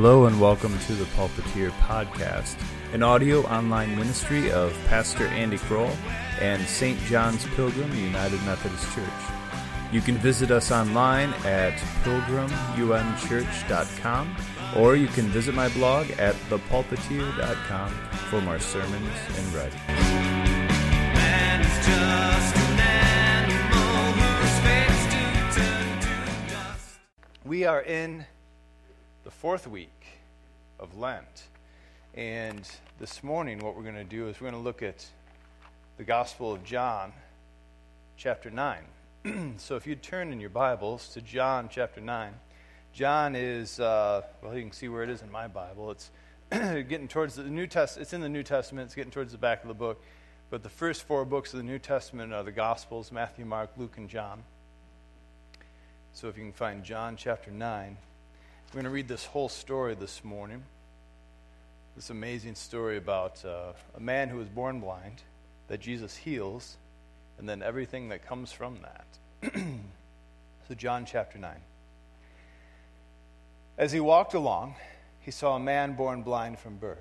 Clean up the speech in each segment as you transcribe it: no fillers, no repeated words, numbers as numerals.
Hello and welcome to the Pulpiteer Podcast, an audio online ministry of Pastor Andy Kroll and St. John's Pilgrim United Methodist Church. You can visit us online at pilgrimumchurch.com, or you can visit my blog at thepulpiteer.com for more sermons and writings. Man is just an animal who expects to turn to dust. We are in the fourth week of Lent, and this morning what we're going to do is we're going to look at the Gospel of John, chapter 9. So if you'd turn in your Bibles to John chapter 9, John is, you can see where it is in my Bible. It's getting towards the New Testament. It's in the New Testament. It's getting towards the back of the book. But the first four books of the New Testament are the Gospels: Matthew, Mark, Luke, and John. So if you can find John chapter 9, we're going to read this whole story this morning. This amazing story about a man who was born blind, that Jesus heals, and then everything that comes from that. So John chapter 9. As he walked along, he saw a man blind from birth.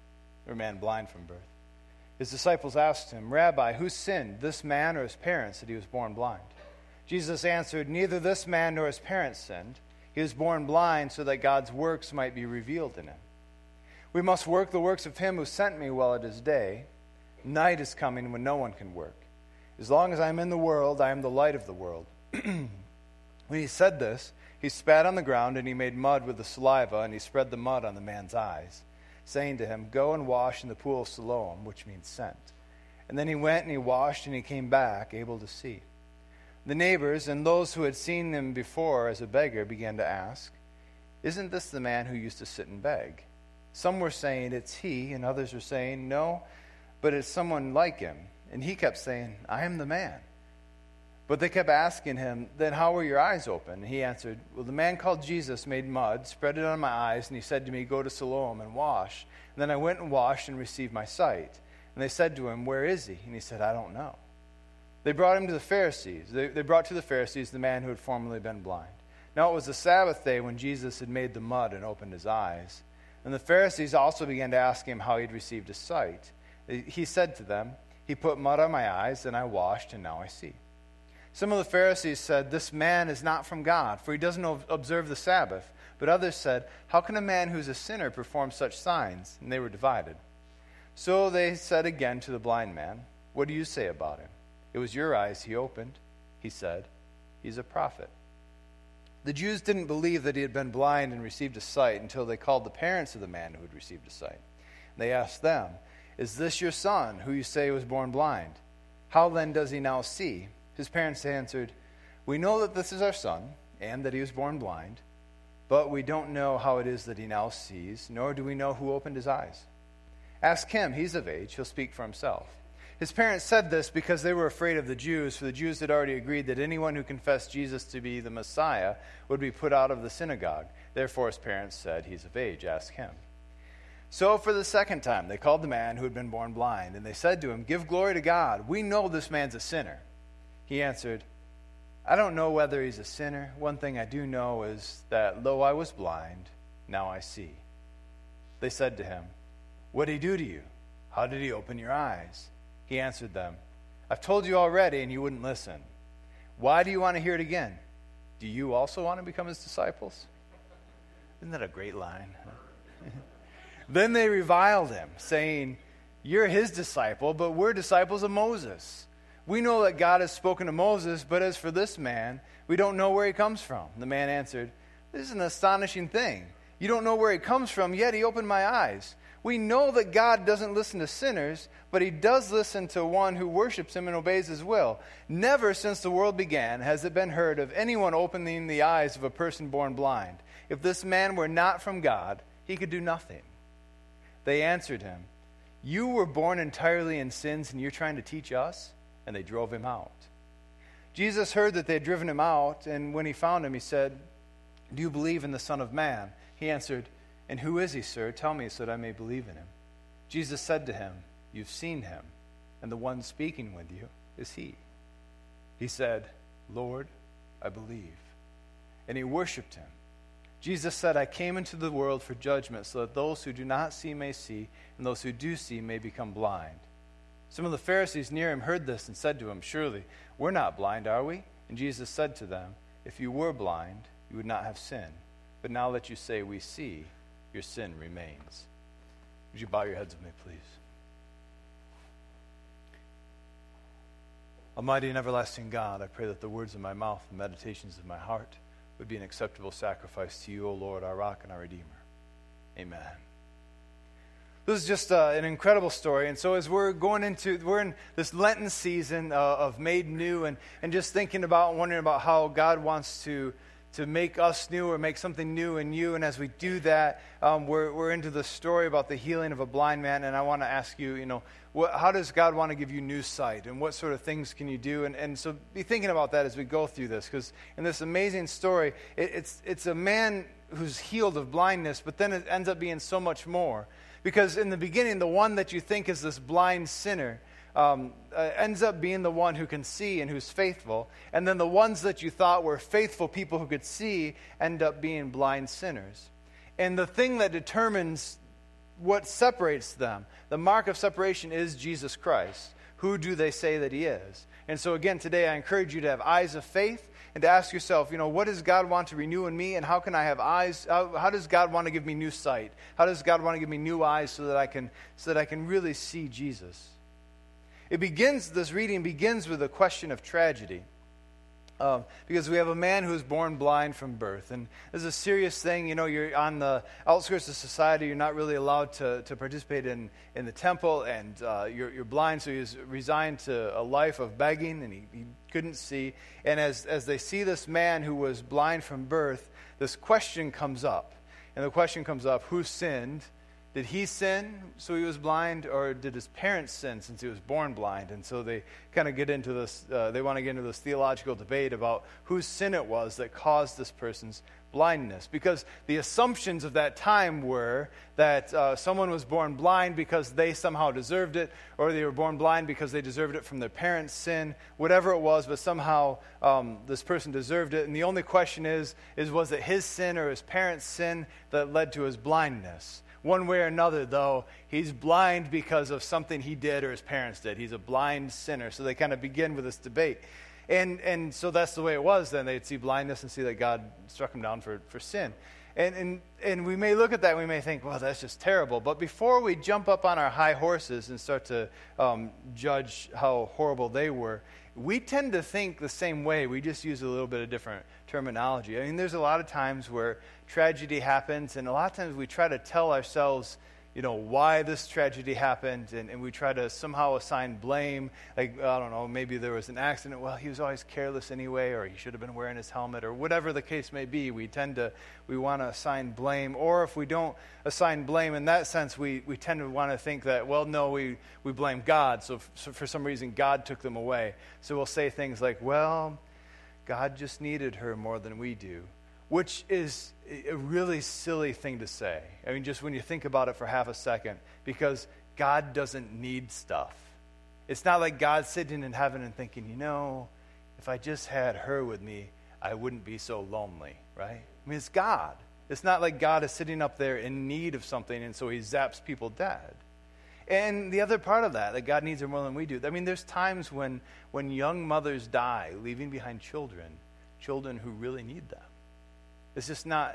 His disciples asked him, "Rabbi, who sinned, this man or his parents, that he was born blind?" Jesus answered, "Neither this man nor his parents sinned. He was born blind so that God's works might be revealed in him. We must work the works of him who sent me while it is day. Night is coming when no one can work. As long as I am in the world, I am the light of the world." When he said this, he spat on the ground and he made mud with the saliva, and he spread the mud on the man's eyes, saying to him, "Go and wash in the pool of Siloam," which means sent. And then he went and he washed, and he came back able to see. The neighbors and those who had seen him before as a beggar began to ask, "Isn't this the man who used to sit and beg?" Some were saying, "It's he," and others were saying, "No, but it's someone like him." And he kept saying, "I am the man." But they kept asking him, "Then how were your eyes open?" And he answered, "Well, the man called Jesus made mud, spread it on my eyes, and he said to me, 'Go to Siloam and wash.' And then I went and washed and received my sight." And they said to him, "Where is he?" And he said, "I don't know." They brought him to the Pharisees. They brought to the Pharisees the man who had formerly been blind. Now it was the Sabbath day when Jesus had made the mud and opened his eyes. And the Pharisees also began to ask him how he had received his sight. He said to them, "He put mud on my eyes, and I washed, and now I see." Some of the Pharisees said, "This man is not from God, for he doesn't observe the Sabbath." But others said, "How can a man who's a sinner perform such signs?" And they were divided. So they said again to the blind man, "What do you say about him? It was your eyes he opened." He said, "He's a prophet." The Jews didn't believe that he had been blind and received a sight until they called the parents of the man who had received a sight. They asked them, "Is this your son, who you say was born blind? How then does he now see?" His parents answered, "We know that this is our son, and that he was born blind, but we don't know how it is that he now sees, nor do we know who opened his eyes. Ask him, he's of age, he'll speak for himself." His parents said this because they were afraid of the Jews, for the Jews had already agreed that anyone who confessed Jesus to be the Messiah would be put out of the synagogue. Therefore his parents said, "He's of age, ask him." So for the second time they called the man who had been born blind, and they said to him, "Give glory to God. We know this man's a sinner." He answered, "I don't know whether he's a sinner. One thing I do know is that though I was blind, now I see." They said to him, "What did he do to you? How did he open your eyes?" He answered them, "I've told you already, and you wouldn't listen. Why do you want to hear it again? Do you also want to become his disciples?" Isn't that a great line? Then they reviled him, saying, "You're his disciple, but we're disciples of Moses. We know that God has spoken to Moses, but as for this man, we don't know where he comes from." The man answered, "This is an astonishing thing. You don't know where he comes from, yet he opened my eyes. We know that God doesn't listen to sinners, but he does listen to one who worships him and obeys his will. Never since the world began has it been heard of anyone opening the eyes of a person born blind. If this man were not from God, he could do nothing." They answered him, "You were born entirely in sins, and you're trying to teach us?" And they drove him out. Jesus heard that they had driven him out, and when he found him, he said, "Do you believe in the Son of Man?" He answered, "And who is he, sir? Tell me so that I may believe in him." Jesus said to him, "You've seen him, and the one speaking with you is he." He said, "Lord, I believe." And he worshipped him. Jesus said, I came into the world for judgment, so that those who do not see may see, and those who do see may become blind. Some of the Pharisees near him heard this and said to him, Surely, we're not blind, are we? And Jesus said to them, If you were blind, you would not have sin. But now that you say we see, your sin remains. Would you bow your heads with me, please? Almighty and everlasting God, I pray that the words of my mouth and meditations of my heart would be an acceptable sacrifice to you, O Lord, our rock and our Redeemer. Amen. This is just an incredible story. And so as we're in this Lenten season of made new and just thinking about and wondering about how God wants to make us new or make something new in you. And as we do that, we're into the story about the healing of a blind man. And I want to ask you, how does God want to give you new sight? And what sort of things can you do? And so be thinking about that as we go through this. Because in this amazing story, it's a man who's healed of blindness, but then it ends up being so much more. Because in the beginning, the one that you think is this blind sinner ends up being the one who can see and who's faithful. And then the ones that you thought were faithful people who could see end up being blind sinners. And the thing that determines what separates them, the mark of separation, is Jesus Christ. Who do they say that he is? And so again, today I encourage you to have eyes of faith and to ask yourself, what does God want to renew in me, and how can I have eyes? How does God want to give me new sight? How does God want to give me new eyes so that I can really see Jesus? This reading begins with a question of tragedy. Because we have a man who was born blind from birth. And this is a serious thing. You're on the outskirts of society. You're not really allowed to participate in the temple. And you're blind, so he was resigned to a life of begging, and he couldn't see. And as they see this man who was blind from birth, this question comes up. And the question comes up, who sinned? Did he sin so he was blind, or did his parents sin since he was born blind? And so they kind of get into this, they want to get into this theological debate about whose sin it was that caused this person's blindness. Because the assumptions of that time were that someone was born blind because they somehow deserved it, or they were born blind because they deserved it from their parents' sin, whatever it was, but somehow this person deserved it. And the only question is was it his sin or his parents' sin that led to his blindness? One way or another, though, he's blind because of something he did or his parents did. He's a blind sinner. So they kind of begin with this debate. And so that's the way it was then. They'd see blindness and see that God struck him down for sin. And we may look at that and we may think, well, that's just terrible. But before we jump up on our high horses and start to judge how horrible they were, we tend to think the same way. We just use a little bit of different terminology. I mean, there's a lot of times where tragedy happens, and a lot of times we try to tell ourselves, why this tragedy happened, and we try to somehow assign blame. Like, I don't know, maybe there was an accident. Well, he was always careless anyway, or he should have been wearing his helmet, or whatever the case may be. We want to assign blame. Or if we don't assign blame in that sense, we tend to want to think that, well, no, we blame God. So for some reason, God took them away. So we'll say things like, well, God just needed her more than we do, which is a really silly thing to say. I mean, just when you think about it for half a second, because God doesn't need stuff. It's not like God's sitting in heaven and thinking, if I just had her with me, I wouldn't be so lonely, right? I mean, it's God. It's not like God is sitting up there in need of something, and so he zaps people dead. And the other part of that God needs her more than we do. I mean, there's times when young mothers die, leaving behind children who really need them. It's just not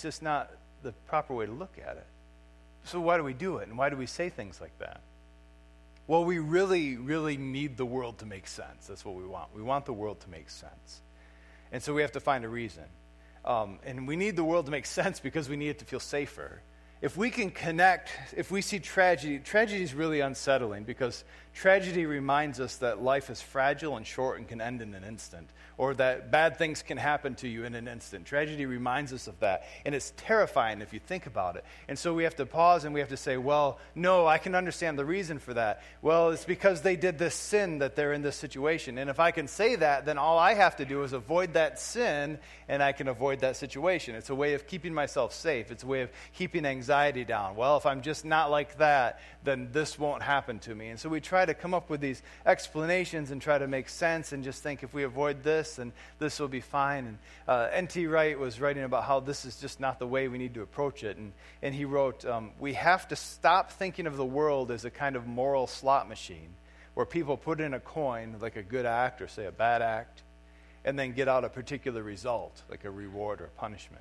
the proper way to look at it. So why do we do it? And why do we say things like that? Well, we really, really need the world to make sense. That's what we want. We want the world to make sense. And so we have to find a reason. And we need the world to make sense because we need it to feel safer. If we can connect, if we see tragedy is really unsettling because tragedy reminds us that life is fragile and short and can end in an instant, or that bad things can happen to you in an instant. Tragedy reminds us of that, and it's terrifying if you think about it. And so we have to pause and we have to say, well, no, I can understand the reason for that. Well, it's because they did this sin that they're in this situation. And if I can say that, then all I have to do is avoid that sin, and I can avoid that situation. It's a way of keeping myself safe. It's a way of keeping anxiety down. Well, if I'm just not like that, then this won't happen to me. And so we try try to come up with these explanations and try to make sense and just think if we avoid this, then this will be fine. And N.T. Wright was writing about how this is just not the way we need to approach it. And he wrote, we have to stop thinking of the world as a kind of moral slot machine where people put in a coin, like a good act or, say, a bad act, and then get out a particular result, like a reward or a punishment.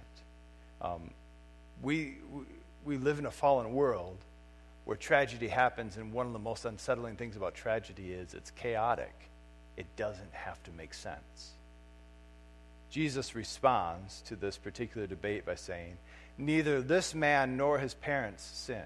We live in a fallen world where tragedy happens, and one of the most unsettling things about tragedy is it's chaotic. It doesn't have to make sense. Jesus responds to this particular debate by saying, neither this man nor his parents sinned.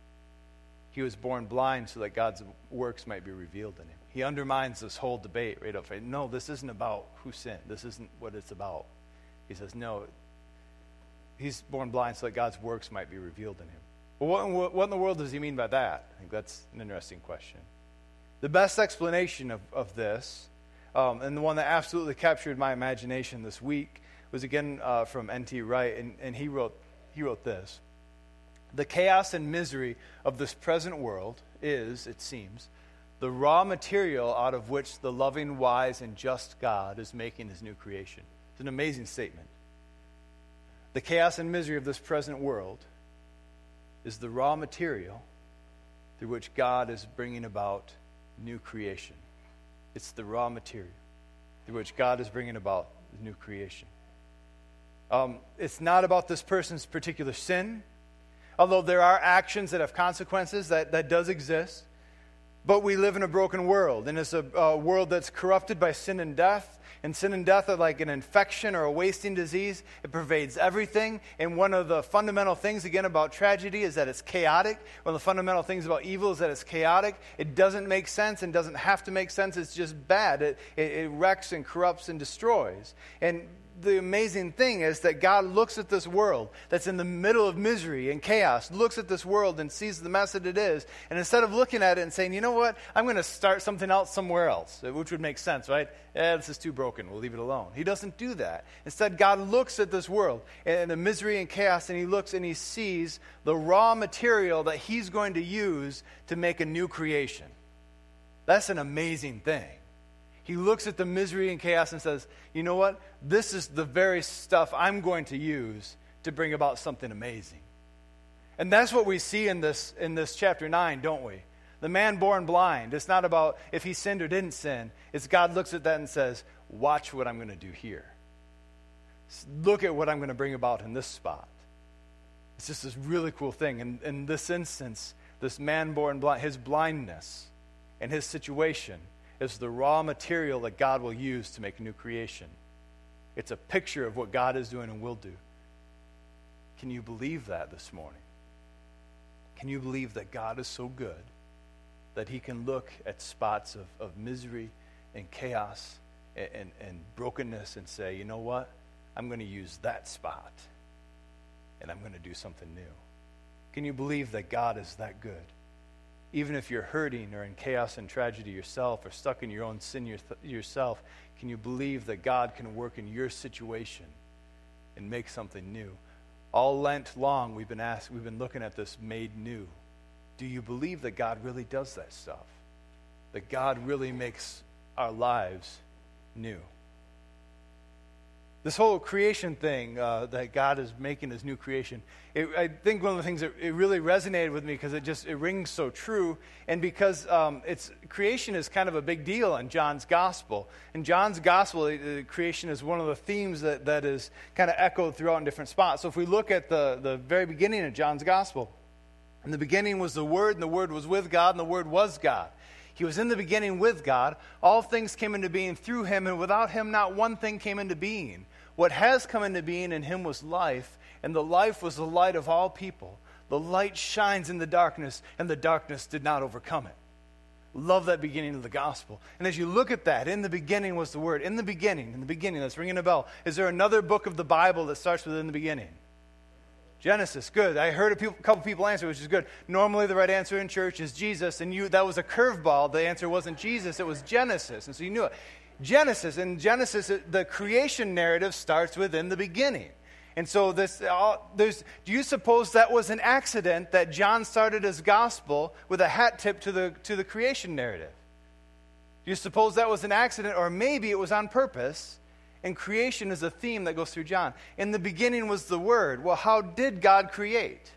He was born blind so that God's works might be revealed in him. He undermines this whole debate right up front. No, this isn't about who sinned. This isn't what it's about. He says, no, he's born blind so that God's works might be revealed in him. Well, what in the world does he mean by that? I think that's an interesting question. The best explanation of this, and the one that absolutely captured my imagination this week, was again from N.T. Wright, and he wrote this. The chaos and misery of this present world is, it seems, the raw material out of which the loving, wise, and just God is making his new creation. It's an amazing statement. The chaos and misery of this present world is the raw material through which God is bringing about new creation. It's the raw material through which God is bringing about new creation. It's not about this person's particular sin, although there are actions that have consequences, that does exist. But we live in a broken world, and it's a world that's corrupted by sin and death. And sin and death are like an infection or a wasting disease. It pervades everything. And one of the fundamental things, again, about tragedy is that it's chaotic. One of the fundamental things about evil is that it's chaotic. It doesn't make sense and doesn't have to make sense. It's just bad. It wrecks and corrupts and destroys. And the amazing thing is that God looks at this world that's in the middle of misery and chaos, looks at this world and sees the mess that it is, and instead of looking at it and saying, you know what, I'm going to start something else somewhere else, which would make sense, right? This is too broken, we'll leave it alone. He doesn't do that. Instead, God looks at this world and the misery and chaos, and he looks and he sees the raw material that he's going to use to make a new creation. That's an amazing thing. He looks at the misery and chaos and says, you know what? This is the very stuff I'm going to use to bring about something amazing. And that's what we see in this chapter 9, don't we? The man born blind. It's not about if he sinned or didn't sin. It's God looks at that and says, watch what I'm going to do here. Look at what I'm going to bring about in this spot. It's just this really cool thing. And in this instance, this man born blind, his blindness and his situation is the raw material that God will use to make a new creation. It's a picture of what God is doing and will do. Can you believe that this morning? Can you believe that God is so good that he can look at spots of misery and chaos and brokenness and say, you know what? I'm going to use that spot and I'm going to do something new. Can you believe that God is that good? Even if you're hurting or in chaos and tragedy yourself or stuck in your own sin yourself, can you believe that God can work in your situation and make something new? All Lent long, we've been looking at this made new. Do you believe that God really does that stuff? That God really makes our lives new? This whole creation thing that God is making his new creation, I think one of the things that it really resonated with me because it rings so true, and because creation is kind of a big deal in John's gospel. In John's gospel, creation is one of the themes that is kind of echoed throughout in different spots. So if we look at the very beginning of John's gospel, in the beginning was the Word, and the Word was with God, and the Word was God. He was in the beginning with God. All things came into being through him, and without him not one thing came into being. What has come into being in him was life, and the life was the light of all people. The light shines in the darkness, and the darkness did not overcome it. Love that beginning of the gospel. And as you look at that, in the beginning was the Word. In the beginning, that's ringing a bell. Is there another book of the Bible that starts with in the beginning? Genesis, good. I heard a couple people answer, which is good. Normally the right answer in church is Jesus, and that was a curveball. The answer wasn't Jesus, it was Genesis, and so you knew it. Genesis, the creation narrative starts with in the beginning. And so do you suppose that was an accident that John started his gospel with a hat tip to the creation narrative? Do you suppose that was an accident, or maybe it was on purpose? And creation is a theme that goes through John. In the beginning was the Word. Well, how did God create?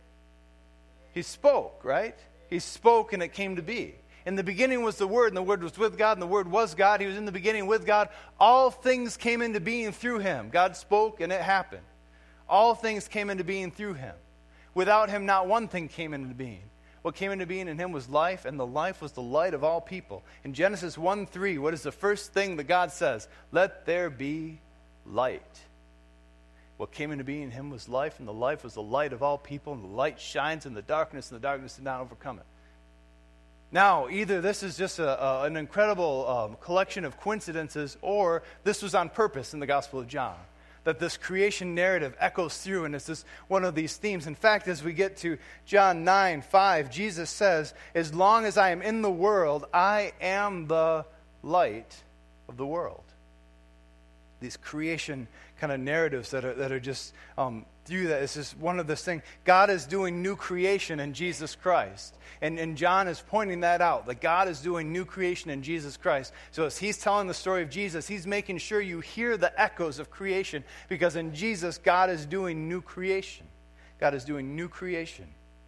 He spoke, right? He spoke and it came to be. In the beginning was the Word, and the Word was with God, and the Word was God. He was in the beginning with God. All things came into being through Him. God spoke and it happened. All things came into being through Him. Without Him, not one thing came into being. What came into being in Him was life, and the life was the light of all people. In Genesis 1:3, what is the first thing that God says? Let there be light. What came into being in Him was life, and the life was the light of all people, and the light shines in the darkness, and the darkness did not overcome it. Now, either this is just an incredible collection of coincidences, or this was on purpose in the Gospel of John, that this creation narrative echoes through, and it's just one of these themes. In fact, as we get to John 9:5, Jesus says, as long as I am in the world, I am the light of the world. These creation kind of narratives that are just through that. It's just one of those things. God is doing new creation in Jesus Christ. And John is pointing that out, that God is doing new creation in Jesus Christ. So as he's telling the story of Jesus, he's making sure you hear the echoes of creation, because in Jesus, God is doing new creation. God is doing new creation.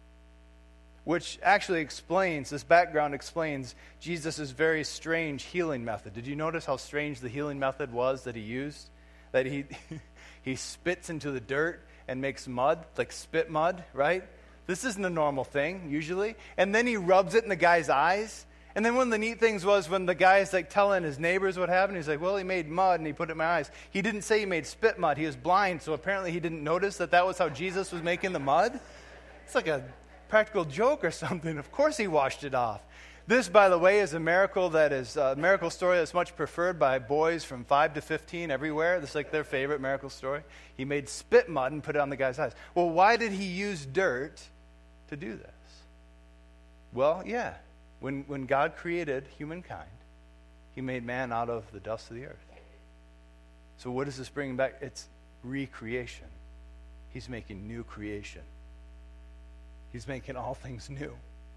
Which actually explains, this background explains Jesus' very strange healing method. Did you notice how strange the healing method was that he used? That he spits into the dirt and makes mud, like spit mud, right? This isn't a normal thing, usually. And then he rubs it in the guy's eyes. And then one of the neat things was when the guy's like telling his neighbors what happened, he's like, well, he made mud and he put it in my eyes. He didn't say he made spit mud. He was blind, so apparently he didn't notice that was how Jesus was making the mud. It's like a practical joke or something. Of course he washed it off. This, by the way, is a miracle that is a miracle story that's much preferred by boys from 5 to 15 everywhere. This is like their favorite miracle story. He made spit mud and put it on the guy's eyes. Well, why did he use dirt to do this? Well, yeah, when God created humankind, He made man out of the dust of the earth. So what does this bring back? It's recreation. He's making new creation. He's making all things new.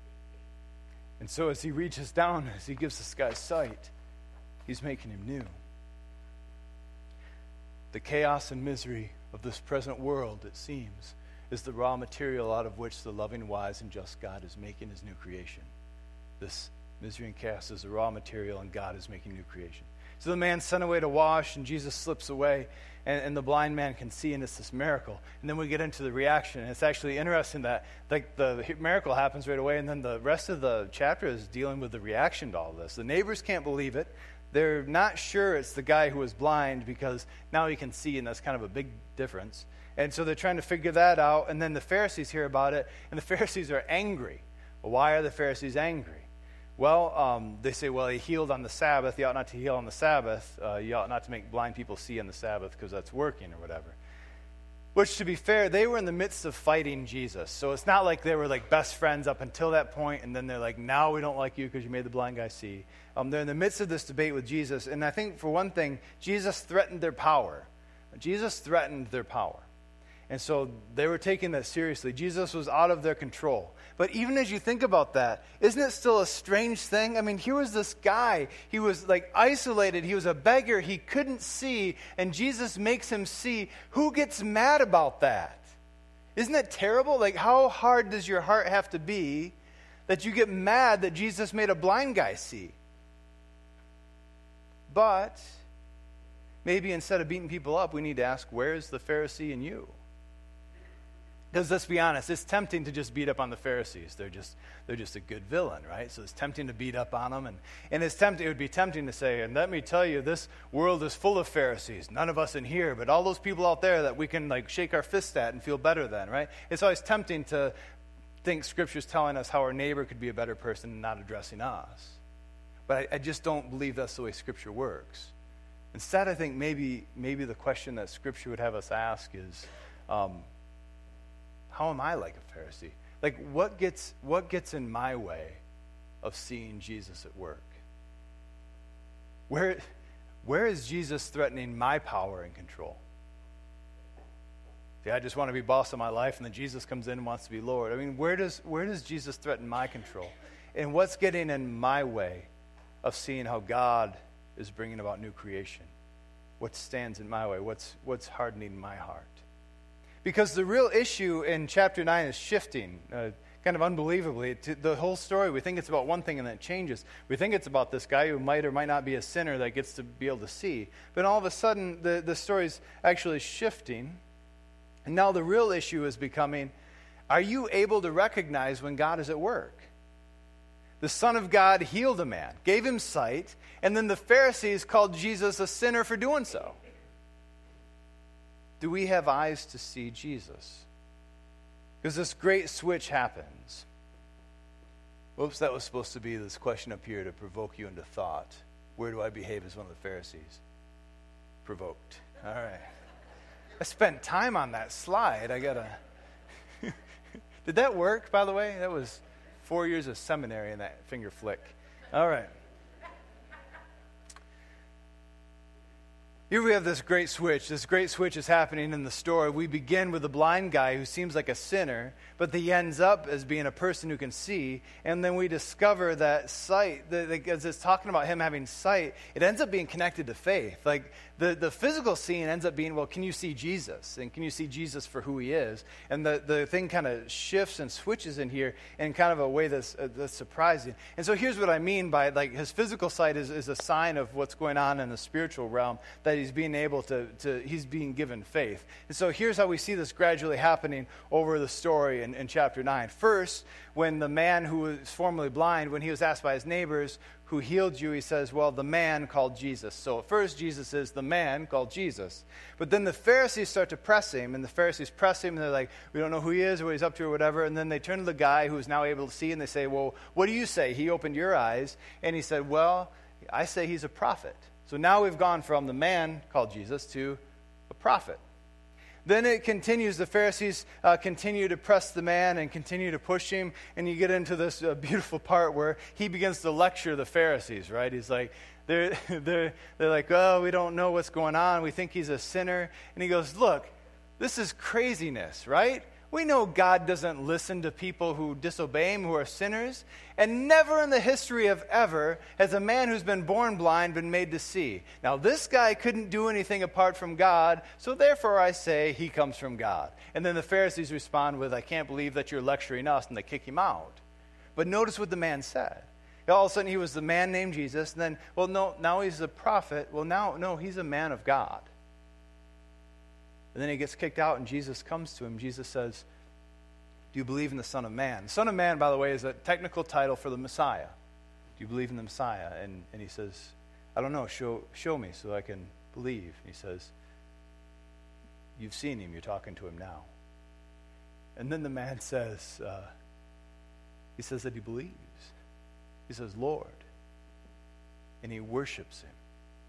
And so as He reaches down, as He gives this guy sight, He's making him new. The chaos and misery of this present world, it seems, is the raw material out of which the loving, wise, and just God is making His new creation. This misery and chaos is the raw material, and God is making new creation. So the man's sent away to wash, and Jesus slips away, and the blind man can see, and it's this miracle. And then we get into the reaction, and it's actually interesting that the miracle happens right away, and then the rest of the chapter is dealing with the reaction to all this. The neighbors can't believe it. They're not sure it's the guy who was blind, because now he can see, and that's kind of a big difference. And so they're trying to figure that out, and then the Pharisees hear about it, and the Pharisees are angry. Well, why are the Pharisees angry? Well, they say, well, he healed on the Sabbath. You ought not to heal on the Sabbath. You ought not to make blind people see on the Sabbath because that's working or whatever. Which, to be fair, they were in the midst of fighting Jesus. So it's not like they were like best friends up until that point, and then they're like, now we don't like you because you made the blind guy see. They're in the midst of this debate with Jesus. And I think, for one thing, Jesus threatened their power. Jesus threatened their power. And so they were taking that seriously. Jesus was out of their control. But even as you think about that, isn't it still a strange thing? I mean, here was this guy. He was like isolated. He was a beggar. He couldn't see. And Jesus makes him see. Who gets mad about that? Isn't that terrible? Like, how hard does your heart have to be that you get mad that Jesus made a blind guy see? But maybe instead of beating people up, we need to ask, where's the Pharisee in you? Because let's be honest, it's tempting to just beat up on the Pharisees. They're just a good villain, right? So it's tempting to beat up on them. And it would be tempting to say, and let me tell you, this world is full of Pharisees. None of us in here, but all those people out there that we can like shake our fist at and feel better than, right? It's always tempting to think Scripture's telling us how our neighbor could be a better person and not addressing us. But I just don't believe that's the way Scripture works. Instead, I think maybe the question that Scripture would have us ask is, how am I like a Pharisee? Like, what gets in my way of seeing Jesus at work? Where is Jesus threatening my power and control? See, I just want to be boss of my life, and then Jesus comes in and wants to be Lord. I mean, where does Jesus threaten my control? And what's getting in my way of seeing how God is bringing about new creation? What stands in my way? What's hardening my heart? Because the real issue in chapter 9 is shifting, kind of unbelievably. The whole story, we think it's about one thing and then it changes. We think it's about this guy who might or might not be a sinner that gets to be able to see. But all of a sudden, the story's actually shifting. And now the real issue is becoming, are you able to recognize when God is at work? The Son of God healed a man, gave him sight, and then the Pharisees called Jesus a sinner for doing so. Do we have eyes to see Jesus? Because this great switch happens. Whoops, that was supposed to be this question up here to provoke you into thought. Where do I behave as one of the Pharisees? Provoked. All right. I spent time on that slide. I gotta. Did that work, by the way? That was 4 years of seminary in that finger flick. All right. Here we have this great switch. This great switch is happening in the story. We begin with a blind guy who seems like a sinner, but he ends up as being a person who can see. And then we discover that sight, as it's talking about him having sight, it ends up being connected to faith. Like the physical scene ends up being, well, can you see Jesus? And can you see Jesus for who he is? And the thing kind of shifts and switches in here in kind of a way that's surprising. And so here's what I mean by, like, his physical sight is a sign of what's going on in the spiritual realm, that he's being able he's being given faith. And so here's how we see this gradually happening over the story in chapter 9. First, when the man who was formerly blind, when he was asked by his neighbors, who healed you, he says, well, the man called Jesus. So at first, Jesus is the man called Jesus. But then the Pharisees start to press him, and the Pharisees press him, and they're like, we don't know who he is or what he's up to or whatever. And then they turn to the guy who is now able to see, and they say, well, what do you say? He opened your eyes. And he said, well, I say he's a prophet. So now we've gone from the man called Jesus to a prophet. Then it continues. The Pharisees continue to press the man and continue to push him. And you get into this beautiful part where he begins to lecture the Pharisees, right? He's like, they're like, oh, we don't know what's going on. We think he's a sinner. And he goes, look, this is craziness, right? We know God doesn't listen to people who disobey him, who are sinners. And never in the history of ever has a man who's been born blind been made to see. Now, this guy couldn't do anything apart from God, so therefore I say he comes from God. And then the Pharisees respond with, I can't believe that you're lecturing us, and they kick him out. But notice what the man said. All of a sudden, he was the man named Jesus, and then, well, no, now he's a prophet. Well, no, he's a man of God. And then he gets kicked out, and Jesus comes to him. Jesus says, do you believe in the Son of Man? The Son of Man, by the way, is a technical title for the Messiah. Do you believe in the Messiah? And he says, I don't know, show me so I can believe. And he says, you've seen him, you're talking to him now. And then the man says, he says that he believes. He says, Lord. And he worships him.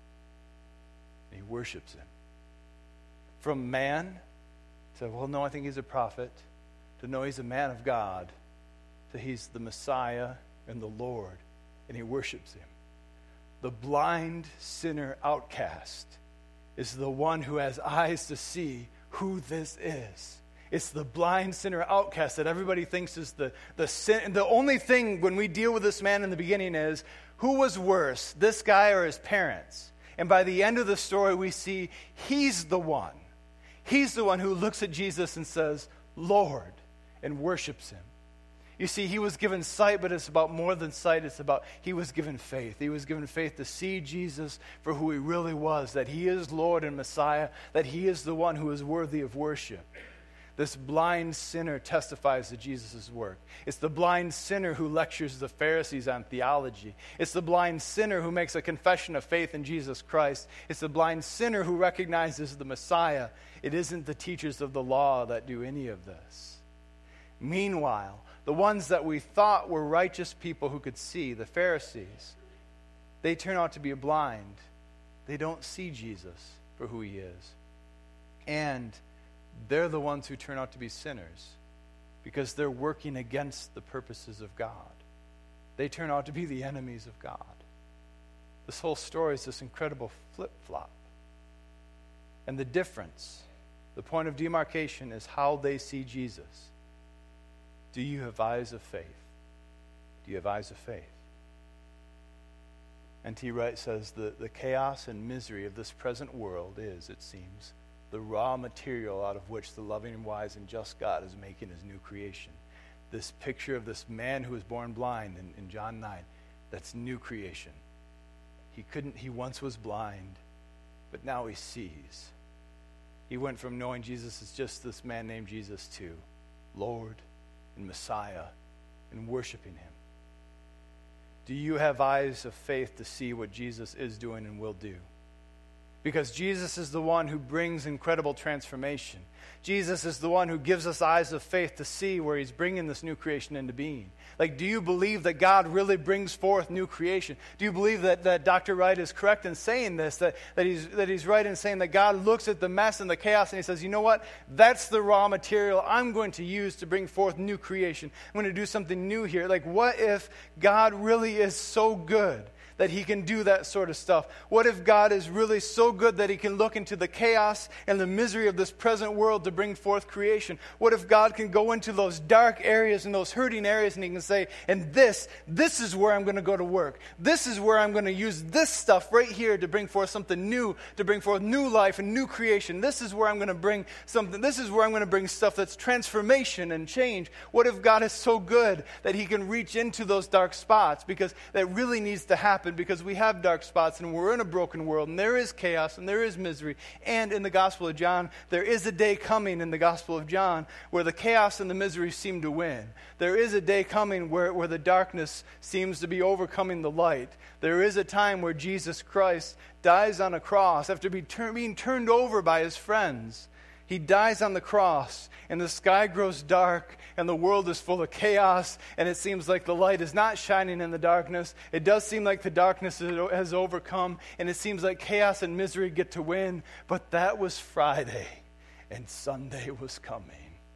And he worships him. From man to, well, no, I think he's a prophet, to know he's a man of God, to he's the Messiah and the Lord, and he worships him. The blind sinner outcast is the one who has eyes to see who this is. It's the blind sinner outcast that everybody thinks is the sin. The only thing when we deal with this man in the beginning is, who was worse, this guy or his parents? And by the end of the story, we see he's the one. He's the one who looks at Jesus and says, Lord, and worships him. You see, he was given sight, but it's about more than sight. It's about he was given faith. He was given faith to see Jesus for who he really was, that he is Lord and Messiah, that he is the one who is worthy of worship. This blind sinner testifies to Jesus' work. It's the blind sinner who lectures the Pharisees on theology. It's the blind sinner who makes a confession of faith in Jesus Christ. It's the blind sinner who recognizes the Messiah. It isn't the teachers of the law that do any of this. Meanwhile, the ones that we thought were righteous people who could see, the Pharisees, they turn out to be blind. They don't see Jesus for who he is. And they're the ones who turn out to be sinners because they're working against the purposes of God. They turn out to be the enemies of God. This whole story is this incredible flip-flop. And the difference The point of demarcation is how they see Jesus. Do you have eyes of faith? Do you have eyes of faith? N.T. Wright says the chaos and misery of this present world is, it seems, the raw material out of which the loving and wise and just God is making his new creation. This picture of this man who was born blind in John 9, that's new creation. He once was blind, but now he sees. He went from knowing Jesus as just this man named Jesus to Lord and Messiah and worshiping him. Do you have eyes of faith to see what Jesus is doing and will do? Because Jesus is the one who brings incredible transformation. Jesus is the one who gives us eyes of faith to see where he's bringing this new creation into being. Like, do you believe that God really brings forth new creation? Do you believe that Dr. Wright is correct in saying this, that he's right in saying that God looks at the mess and the chaos and he says, you know what? That's the raw material I'm going to use to bring forth new creation. I'm going to do something new here. Like, what if God really is so good that he can do that sort of stuff? What if God is really so good that he can look into the chaos and the misery of this present world to bring forth creation? What if God can go into those dark areas and those hurting areas and he can say, and this is where I'm going to go to work. This is where I'm going to use this stuff right here to bring forth something new, to bring forth new life and new creation. This is where I'm going to bring something. This is where I'm going to bring stuff that's transformation and change. What if God is so good that he can reach into those dark spots? Because that really needs to happen, because we have dark spots and we're in a broken world and there is chaos and there is misery. And in the Gospel of John, there is a day coming in the Gospel of John where the chaos and the misery seem to win. There is a day coming where the darkness seems to be overcoming the light. There is a time where Jesus Christ dies on a cross after being turned over by his friends. He dies on the cross, and the sky grows dark, and the world is full of chaos, and it seems like the light is not shining in the darkness. It does seem like the darkness has overcome, and it seems like chaos and misery get to win. But that was Friday, and Sunday was coming.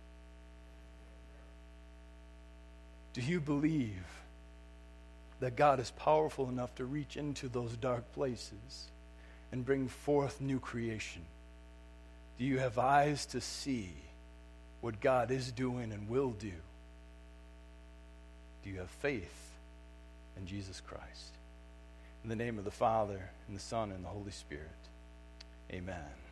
Do you believe that God is powerful enough to reach into those dark places and bring forth new creation? Do you have eyes to see what God is doing and will do? Do you have faith in Jesus Christ? In the name of the Father, and the Son, and the Holy Spirit, amen.